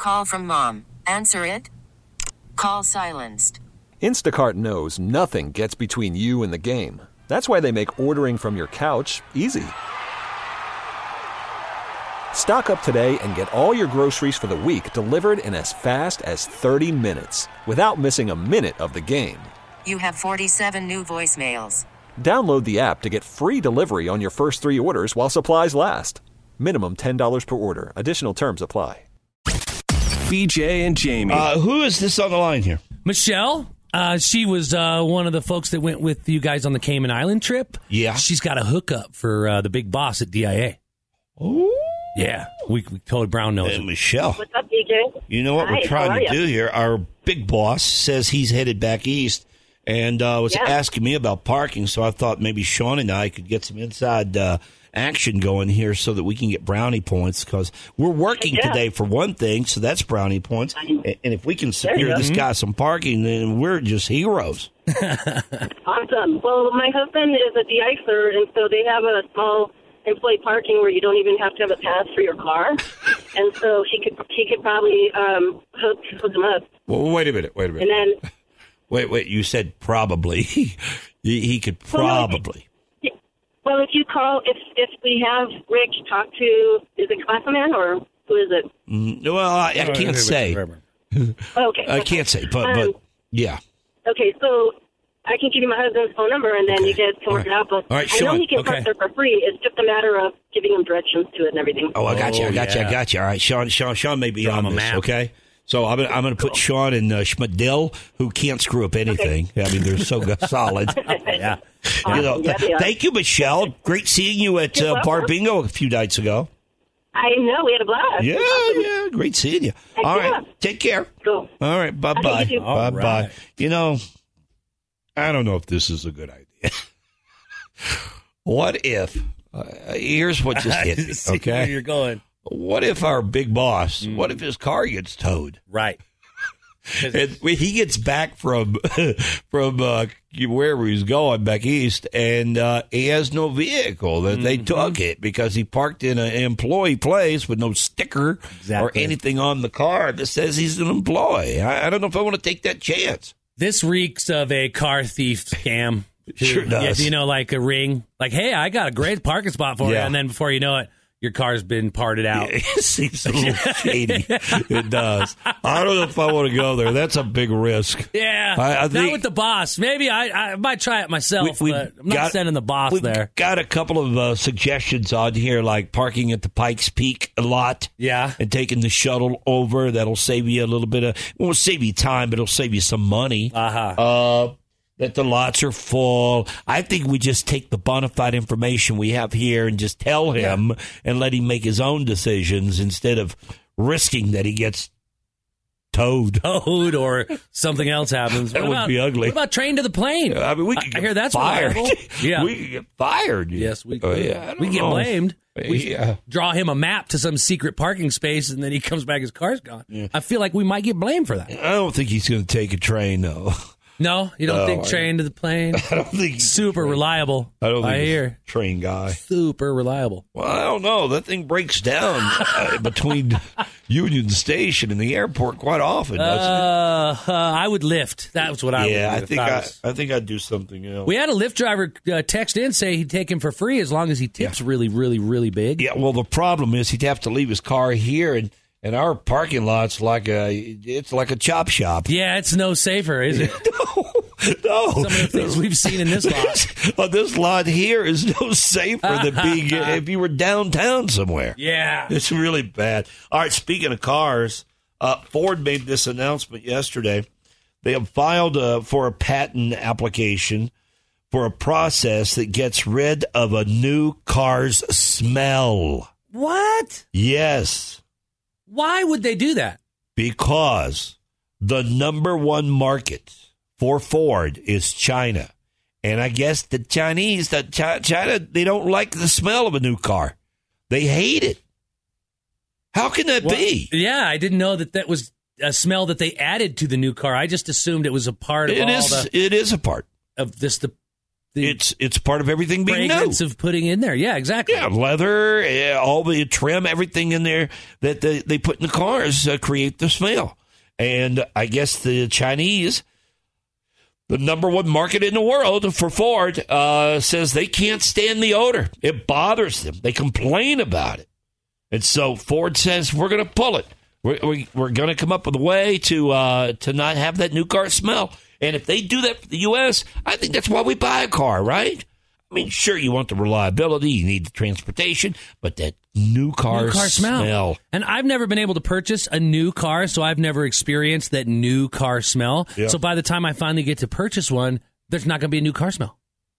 Call from mom. Answer it. Call silenced. Instacart knows nothing gets between you and the game. That's why they make ordering from your couch easy. Stock up today and get all your groceries for the week delivered in as fast as 30 minutes without missing a minute of the game. You have 47 new voicemails. Download the app to get free delivery on your first 3 orders while supplies last. Minimum $10 per order. Additional terms apply. BJ and Jamie. Who is this on the line here? Michelle. She was one of the folks that went with you guys on the Cayman Island trip. Yeah. She's got a hookup for the big boss at DIA. Oh. Yeah. We totally brown nose. Michelle. What's up, DJ? You know what Hi, we're trying to how are do here? Our big boss says he's headed back east and was asking me about parking, so I thought maybe Sean and I could get some inside action going here so that we can get brownie points because we're working today for one thing, so that's brownie points. And if we can secure this guy some parking, then we're just heroes. Awesome. Well, my husband is a de-icer, and so they have a small employee parking where you don't even have to have a pass for your car. And so he could probably hook them up. Well, wait a minute. And then... Wait, you said probably. he could probably. Well, if you call, if we have Rick talk to, is it Clafferman or who is it? Well, I can't say. Okay. I can't say, but yeah. Okay, so I can give you my husband's phone number, and then you guys can work it out. But all right, I know Sean. he can park there for free. It's just a matter of giving him directions to it and everything. Oh, I got you. All right, Sean may be on this, okay? So I'm going to put Sean and Schmidl, who can't screw up anything. I mean, they're so solid. Yeah. Awesome. Thank you, Michelle. Great seeing you at Bar Bingo a few nights ago. I know. We had a blast. Yeah. Great seeing you. All right. Take care. Cool. All right. Bye-bye. All Bye-bye. right. You know, I don't know if this is a good idea. What if, here's what just hit me, See okay? where you're going. What if our big boss, what if his car gets towed? Right. And when he gets back from wherever he's going back east, and he has no vehicle. That they took it because he parked in an employee place with no sticker or anything on the car that says he's an employee. I don't know if I want to take that chance. This reeks of a car thief scam. Sure does. Yeah, like a ring. Like, hey, I got a great parking spot for you. And then before you know it, your car's been parted out. It seems a little shady. It does. I don't know if I want to go there. That's a big risk. Yeah. I think, not with the boss. Maybe I might try it myself, but I'm not sending the boss there. We've got a couple of suggestions on here, like parking at the Pikes Peak a lot. Yeah. And taking the shuttle over. That'll save you a little bit of, it won't save you time, but it'll save you some money. That the lots are full. I think we just take the bona fide information we have here and just tell him and let him make his own decisions instead of risking that he gets towed. Or something else happens. That would be ugly. What about train to the plane? I mean, we could I hear that's fired. reliable. Yeah. We could get fired. Yes, we could. We get know. blamed. We draw him a map to some secret parking space, and then he comes back, his car's gone. Yeah. I feel like we might get blamed for that. I don't think he's going to take a train, though. No, you don't think train to the plane? I don't think he's super reliable. I don't think hear he's a train guy. Super reliable. Well, I don't know. That thing breaks down between Union Station and the airport quite often, doesn't it? I would lift. That's what I would do. Yeah, I think I'd do something else. We had a Lyft driver text in, say he'd take him for free as long as he tips really, really, really big. Yeah, well, the problem is he'd have to leave his car here, and our parking lot's like a chop shop. Yeah, it's no safer, is it? No. Some of the things we've seen in this lot. This lot here is no safer than being if you were downtown somewhere. Yeah. It's really bad. All right, speaking of cars, Ford made this announcement yesterday. They have filed for a patent application for a process that gets rid of a new car's smell. What? Yes. Why would they do that? Because the number one market for Ford is China. And I guess the Chinese, China, they don't like the smell of a new car. They hate it. How can that be? Yeah, I didn't know that was a smell that they added to the new car. I just assumed it was a part of It is a part of this, the it's part of everything being new. fragrance of putting in there. Yeah, exactly. Yeah, leather, all the trim, everything in there that they put in the cars create the smell. And I guess the Chinese, the number one market in the world for Ford, says they can't stand the odor. It bothers them. They complain about it. And so Ford says, we're going to pull it. We're going to come up with a way to not have that new car smell. And if they do that for the U.S., I think that's why we buy a car, right? I mean, sure, you want the reliability, you need the transportation, but that new car smell. And I've never been able to purchase a new car, so I've never experienced that new car smell. Yeah. So by the time I finally get to purchase one, there's not going to be a new car smell.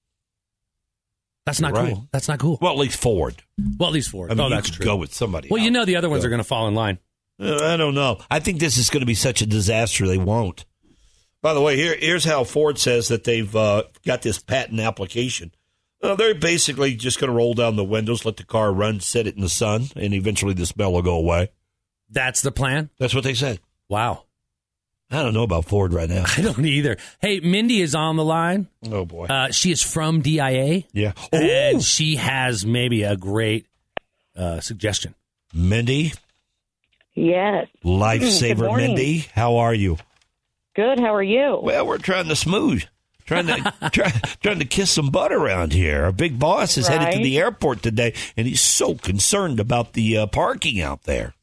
That's not cool. That's not cool. Well, at least Ford. Well, at least Ford. I mean, that's you true. go with somebody Well, else. you know the other ones are going to fall in line. I don't know. I think this is going to be such a disaster they won't. By the way, here's how Ford says that they've got this patent application. They're basically just going to roll down the windows, let the car run, set it in the sun, and eventually the smell will go away. That's the plan? That's what they said. Wow. I don't know about Ford right now. I don't either. Hey, Mindy is on the line. Oh, boy. She is from DIA. Yeah. And she has maybe a great suggestion. Mindy? Yes. Lifesaver Good morning. Mindy, how are you? Good. How are you? Well, we're trying to smooth. Trying to kiss some butt around here. Our big boss is headed to Right. the airport today, and he's so concerned about the parking out there.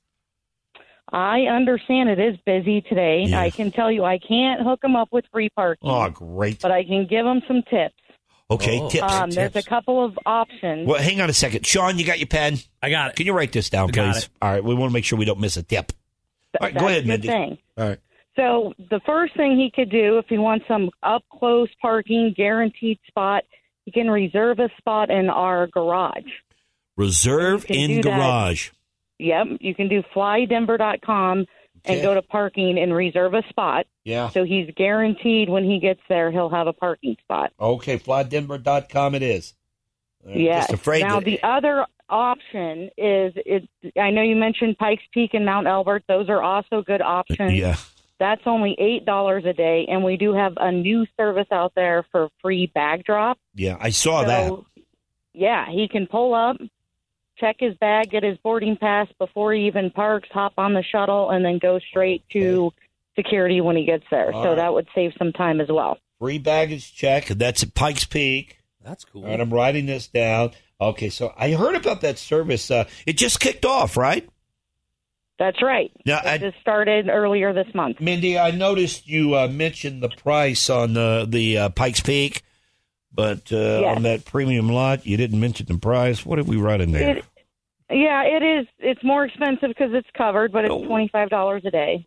I understand it is busy today. Yeah. I can tell you I can't hook them up with free parking, Oh, great. but I can give them some tips. Okay, tips. There's a couple of options. Well, hang on a second. Sean, you got your pen? I got it. Can you write this down, I got please? it. All right, we want to make sure we don't miss a tip. All right, go That's ahead, a good Mindy. thing. All right. So the first thing he could do if he wants some up-close parking, guaranteed spot, he can reserve a spot in our garage. Reserve You can in do that. garage. Yep, you can do flydenver.com Okay. and go to parking and reserve a spot. Yeah. So he's guaranteed when he gets there, he'll have a parking spot. Okay, flydenver.com it is. I'm Yes. just afraid Now, that- the other option is, I know you mentioned Pikes Peak and Mount Elbert. Those are also good options. Yeah. That's only $8 a day, and we do have a new service out there for free bag drop. Yeah, I saw that. Yeah, he can pull up, check his bag, get his boarding pass before he even parks, hop on the shuttle, and then go straight to security when he gets there. All So right. that would save some time as well. Free baggage check. That's at Pikes Peak. That's cool. All right, I'm writing this down. Okay, so I heard about that service. It just kicked off, right? That's right. Now, It just started earlier this month. Mindy, I noticed you mentioned the price on the Pikes Peak, but Yes. on that premium lot, you didn't mention the price. What did we write in there? Yeah, it is. It's more expensive because it's covered, but it's $25 a day.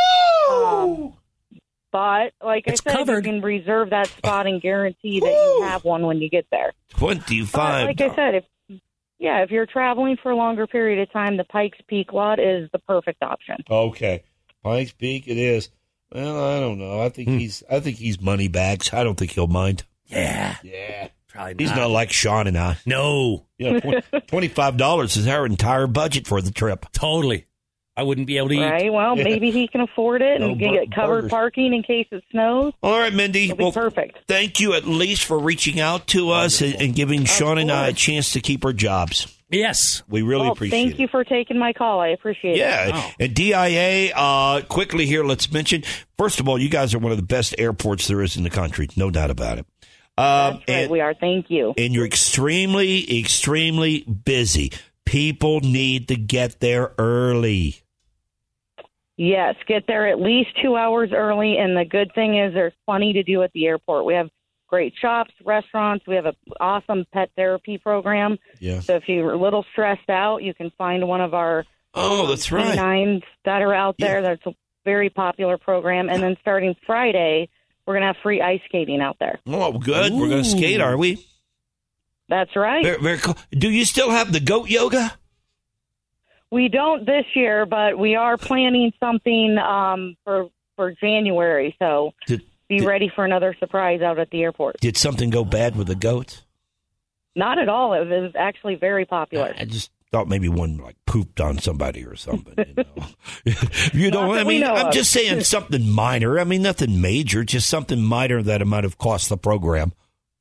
But like It's I said, covered. you can reserve that spot and guarantee that you have one when you get there. $25. But like I said, if you're traveling for a longer period of time, the Pikes Peak lot is the perfect option. Okay, Pikes Peak it is. Well, I don't know. I think he's money bags. I don't think he'll mind. Yeah. Yeah, Probably he's not like Sean and I. No. You know, $25 is our entire budget for the trip. Totally. I wouldn't be able to eat. Right? Well, maybe he can afford it and get covered burgers. parking in case it snows. All right, Mindy. It'll be perfect. Thank you at least for reaching out to us and giving Sean and I a chance to keep our jobs. Yes. We really Well, appreciate it. thank you for taking my call. I appreciate it. Yeah, and DIA, quickly here, let's mention, first of all, you guys are one of the best airports there is in the country, no doubt about it. That's right, we are. Thank you. And you're extremely, extremely busy. People need to get there early. Yes, get there at least 2 hours early. And the good thing is there's plenty to do at the airport. We have great shops, restaurants. We have an awesome pet therapy program. Yeah. So if you're a little stressed out, you can find one of our Oh, that's right. canines that are out there. That's a very popular program. And then starting Friday, we're going to have free ice skating out there. Oh, good. We're going to skate, are we? That's right. Very, very cool. Do you still have the goat yoga? We don't this year, but we are planning something for January. So be ready for another surprise out at the airport. Did something go bad with the goats? Not at all. It was actually very popular. I just thought maybe one like pooped on somebody or something. You know, Not that I we mean, know I'm of. just saying something minor. I mean, nothing major, just something minor that might have cost the program.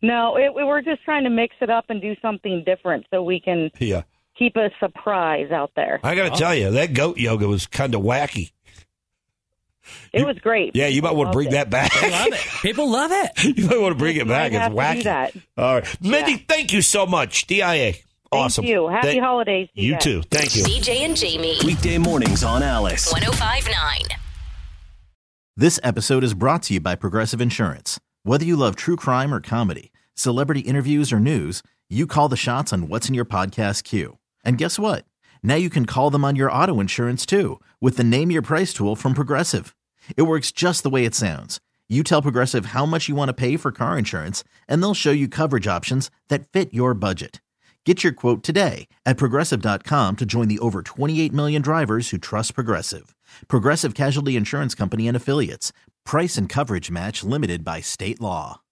No, we're just trying to mix it up and do something different so we can keep a surprise out there. I got to tell you, that goat yoga was kind of wacky. It was great. Yeah, you might want to bring that back. People love it. You might want to bring it back. It's wacky. do that. All right. Mindy, thank you so much. DIA. Awesome. Thank you. Happy holidays. You too. Thank you. BJ and Jamie. Weekday mornings on Alice. 105.9. This episode is brought to you by Progressive Insurance. Whether you love true crime or comedy, celebrity interviews or news, you call the shots on what's in your podcast queue. And guess what? Now you can call them on your auto insurance too with the Name Your Price tool from Progressive. It works just the way it sounds. You tell Progressive how much you want to pay for car insurance, and they'll show you coverage options that fit your budget. Get your quote today at Progressive.com to join the over 28 million drivers who trust Progressive. Progressive Casualty Insurance Company and Affiliates. Price and coverage match limited by state law.